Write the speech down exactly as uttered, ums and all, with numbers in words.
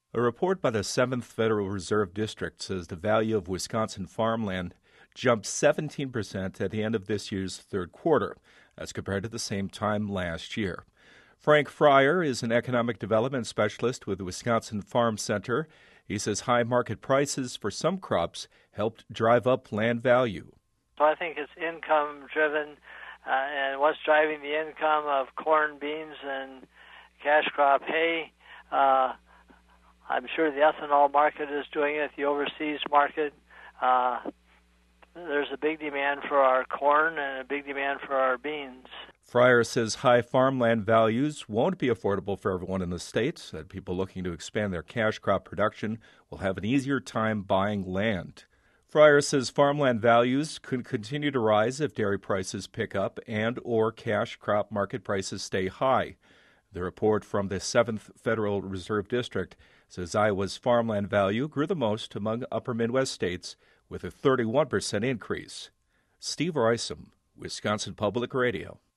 A report by the seventh Federal Reserve District says the value of Wisconsin farmland jumped seventeen percent at the end of this year's third quarter, as compared to the same time last year. Frank Fryer is an economic development specialist with the Wisconsin Farm Center. He says high market prices for some crops helped drive up land value. So I think it's income driven, uh, and what's driving the income of corn, beans, and cash crop hay. Uh, I'm sure the ethanol market is doing it, the overseas market. Uh, there's a big demand for our corn and a big demand for our beans. Fryer says high farmland values won't be affordable for everyone in the state, that people looking to expand their cash crop production will have an easier time buying land. Fryer says farmland values could continue to rise if dairy prices pick up and or cash crop market prices stay high. The report from the seventh Federal Reserve District says Iowa's farmland value grew the most among upper Midwest states with a thirty-one percent increase. Steve Roysum, Wisconsin Public Radio.